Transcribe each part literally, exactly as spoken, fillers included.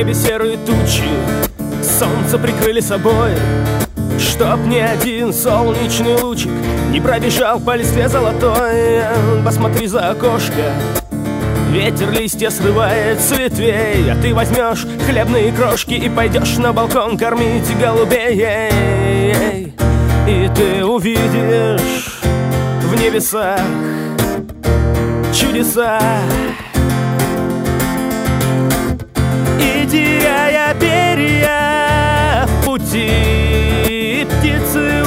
небе серые тучи солнце прикрыли собой, чтоб ни один солнечный лучик не пробежал по листве золотой. Посмотри за окошко, ветер листья срывает с ветвей, а ты возьмешь хлебные крошки и пойдешь на балкон кормить голубей. И ты увидишь в небесах чудеса, и теряя перья в пути, птицы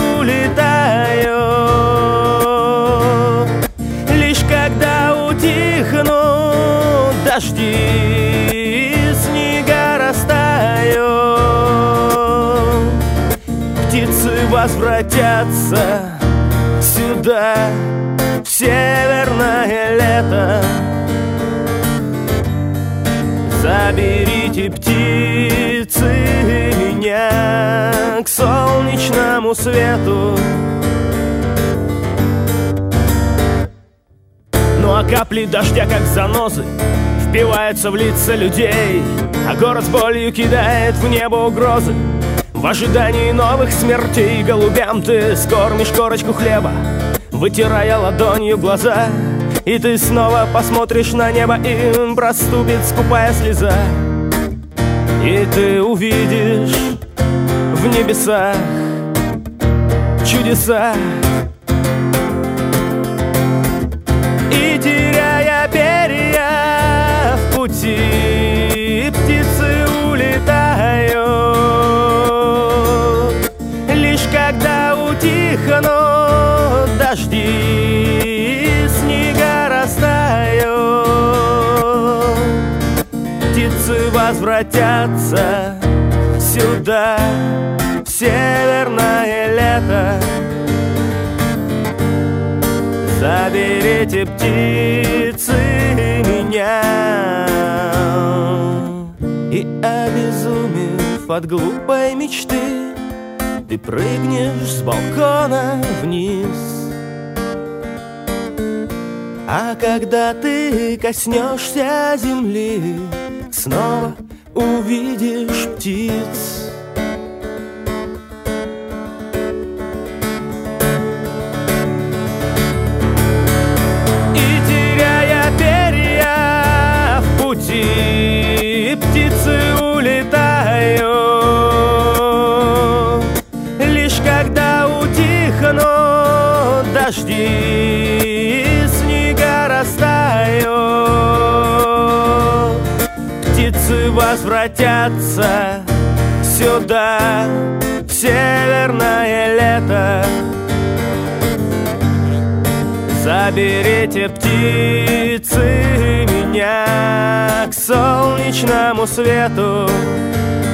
улетают. Лишь когда утихнут дожди, снега растают, птицы возвратятся сюда, в северное лето. Заберите, птицы, меня к солнечному свету. Ну а капли дождя, как занозы, впиваются в лица людей, а город с болью кидает в небо угрозы. В ожидании новых смертей голубям ты скормишь корочку хлеба, вытирая ладонью глаза. И ты снова посмотришь на небо, и проступит скупая слеза. И ты увидишь в небесах чудеса, и теряя перья в пути, птицы улетают. Лишь когда утихнут дожди, снега растают, птицы возвратятся сюда, в северное лето. Заберите, птицы, меня. И обезумев от глупой мечты, ты прыгнешь с балкона вниз. А когда ты коснешься земли, снова увидишь птиц. И теряя перья в пути, птицы улетают. Лишь когда утихнут дожди, снега растают, птицы возвратятся сюда, в северное лето. Заберите, птицы, меня к солнечному свету.